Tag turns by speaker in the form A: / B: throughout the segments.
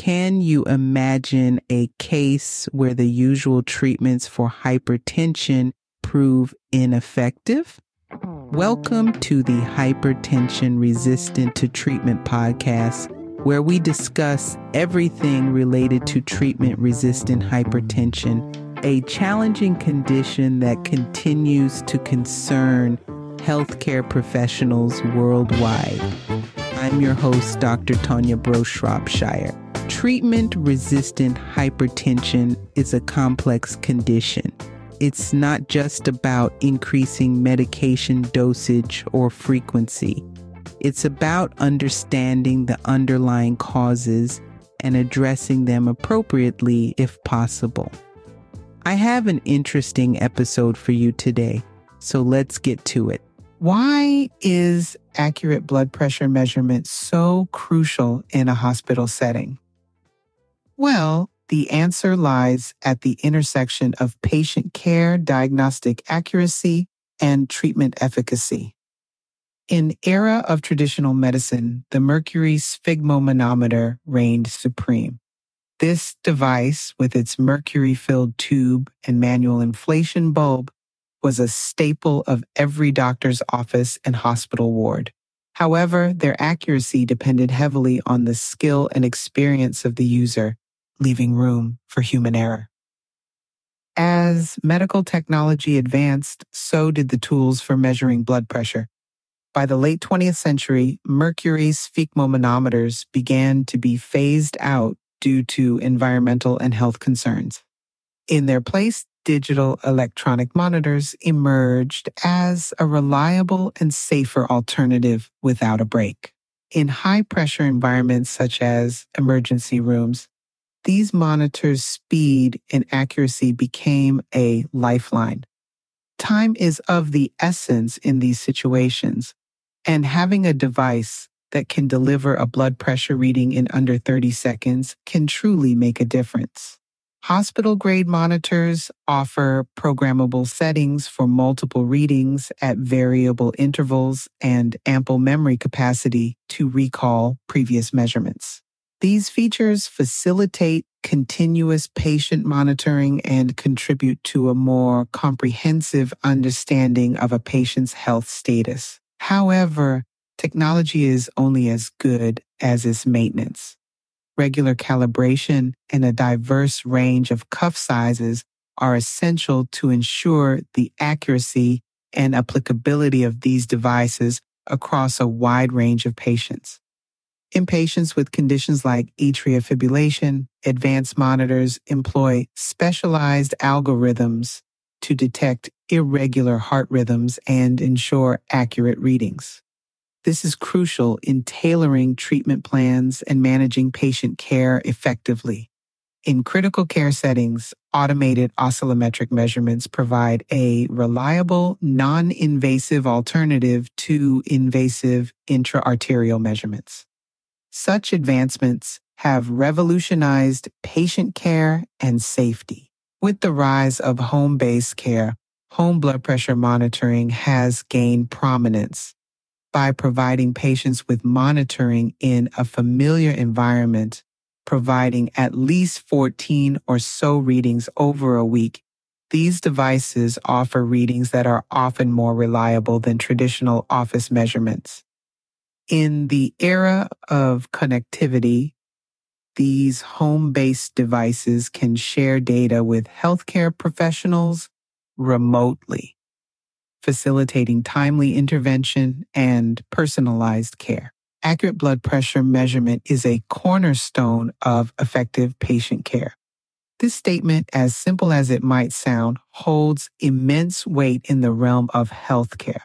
A: Can you imagine a case where the usual treatments for hypertension prove ineffective? Welcome to the Hypertension Resistant to Treatment podcast, where we discuss everything related to treatment-resistant hypertension, a challenging condition that continues to concern healthcare professionals worldwide. I'm your host, Dr. Tonya Broe-Shropshire. Treatment-resistant hypertension is a complex condition. It's not just about increasing medication dosage or frequency. It's about understanding the underlying causes and addressing them appropriately if possible. I have an interesting episode for you today, so let's get to it. Why is accurate blood pressure measurement so crucial in a hospital setting? Well, the answer lies at the intersection of patient care, diagnostic accuracy, and treatment efficacy. In era of traditional medicine, the mercury sphygmomanometer reigned supreme. This device, with its mercury-filled tube and manual inflation bulb, was a staple of every doctor's office and hospital ward. However, their accuracy depended heavily on the skill and experience of the user, leaving room for human error. As medical technology advanced, so did the tools for measuring blood pressure. By the late 20th century, mercury sphygmomanometers began to be phased out due to environmental and health concerns. In their place, digital electronic monitors emerged as a reliable and safer alternative without a break. In high-pressure environments such as emergency rooms, these monitors' speed and accuracy became a lifeline. Time is of the essence in these situations, and having a device that can deliver a blood pressure reading in under 30 seconds can truly make a difference. Hospital-grade monitors offer programmable settings for multiple readings at variable intervals and ample memory capacity to recall previous measurements. These features facilitate continuous patient monitoring and contribute to a more comprehensive understanding of a patient's health status. However, technology is only as good as its maintenance. Regular calibration and a diverse range of cuff sizes are essential to ensure the accuracy and applicability of these devices across a wide range of patients. In patients with conditions like atrial fibrillation, advanced monitors employ specialized algorithms to detect irregular heart rhythms and ensure accurate readings. This is crucial in tailoring treatment plans and managing patient care effectively. In critical care settings, automated oscillometric measurements provide a reliable, non-invasive alternative to invasive intra-arterial measurements. Such advancements have revolutionized patient care and safety. With the rise of home-based care, home blood pressure monitoring has gained prominence. By providing patients with monitoring in a familiar environment, providing at least 14 or so readings over a week, these devices offer readings that are often more reliable than traditional office measurements. In the era of connectivity, these home-based devices can share data with healthcare professionals remotely, facilitating timely intervention and personalized care. Accurate blood pressure measurement is a cornerstone of effective patient care. This statement, as simple as it might sound, holds immense weight in the realm of healthcare.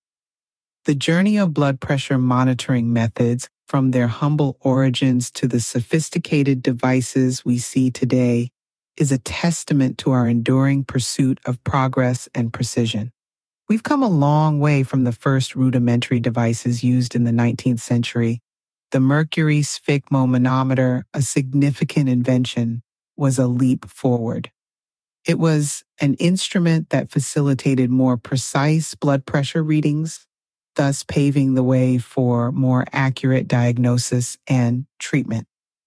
A: The journey of blood pressure monitoring methods, from their humble origins to the sophisticated devices we see today, is a testament to our enduring pursuit of progress and precision. We've come a long way from the first rudimentary devices used in the 19th century. The mercury sphygmomanometer, a significant invention, was a leap forward. It was an instrument that facilitated more precise blood pressure readings, thus paving the way for more accurate diagnosis and treatment.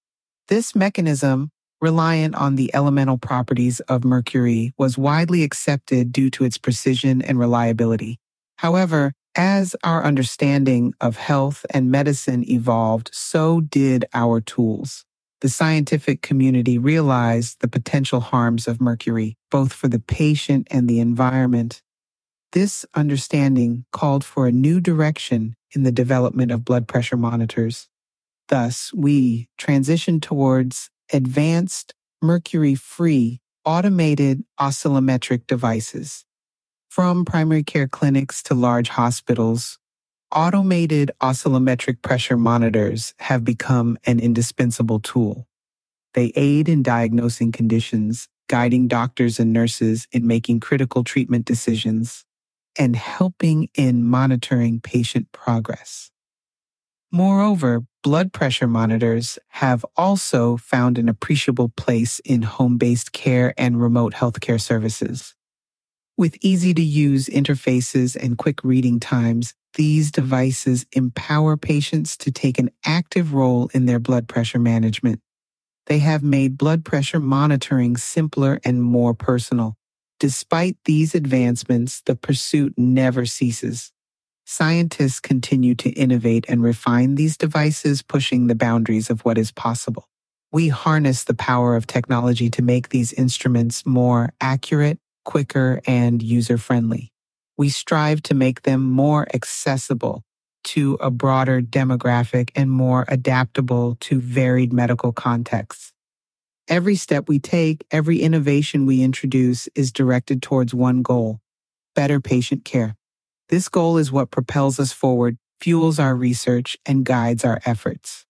A: This mechanism, reliant on the elemental properties of mercury, was widely accepted due to its precision and reliability. However, as our understanding of health and medicine evolved, so did our tools. The scientific community realized the potential harms of mercury, both for the patient and the environment. This understanding called for a new direction in the development of blood pressure monitors. Thus, we transitioned towards advanced, mercury-free, automated oscillometric devices. From primary care clinics to large hospitals, automated oscillometric pressure monitors have become an indispensable tool. They aid in diagnosing conditions, guiding doctors and nurses in making critical treatment decisions, and helping in monitoring patient progress. Moreover, blood pressure monitors have also found an appreciable place in home-based care and remote healthcare services. With easy-to-use interfaces and quick reading times, these devices empower patients to take an active role in their blood pressure management. They have made blood pressure monitoring simpler and more personal. Despite these advancements, the pursuit never ceases. Scientists continue to innovate and refine these devices, pushing the boundaries of what is possible. We harness the power of technology to make these instruments more accurate, quicker, and user-friendly. We strive to make them more accessible to a broader demographic and more adaptable to varied medical contexts. Every step we take, every innovation we introduce is directed towards one goal: better patient care. This goal is what propels us forward, fuels our research, and guides our efforts.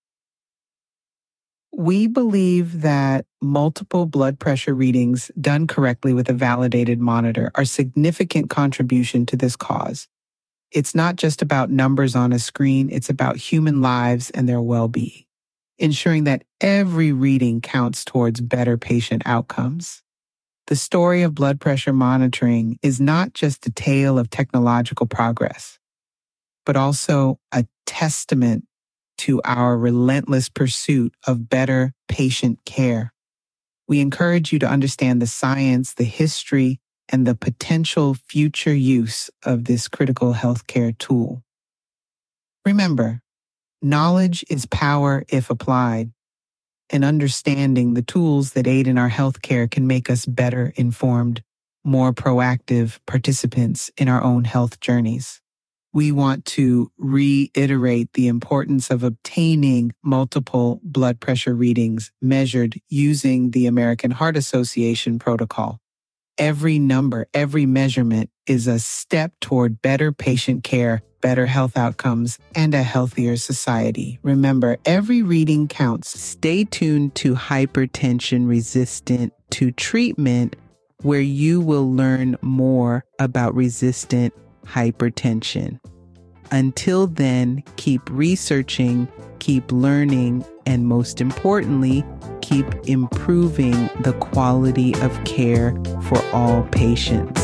A: We believe that multiple blood pressure readings done correctly with a validated monitor are a significant contribution to this cause. It's not just about numbers on a screen, it's about human lives and their well-being, ensuring that every reading counts towards better patient outcomes. The story of blood pressure monitoring is not just a tale of technological progress, but also a testament to our relentless pursuit of better patient care. We encourage you to understand the science, the history, and the potential future use of this critical healthcare tool. Remember, knowledge is power if applied, and understanding the tools that aid in our healthcare can make us better informed, more proactive participants in our own health journeys. We want to reiterate the importance of obtaining multiple blood pressure readings measured using the American Heart Association protocol. Every number, every measurement is a step toward better patient care, better health outcomes, and a healthier society. Remember, every reading counts. Stay tuned to Hypertension Resistant to Treatment, where you will learn more about resistant hypertension. Until then, keep researching, keep learning, and most importantly, keep improving the quality of care for all patients.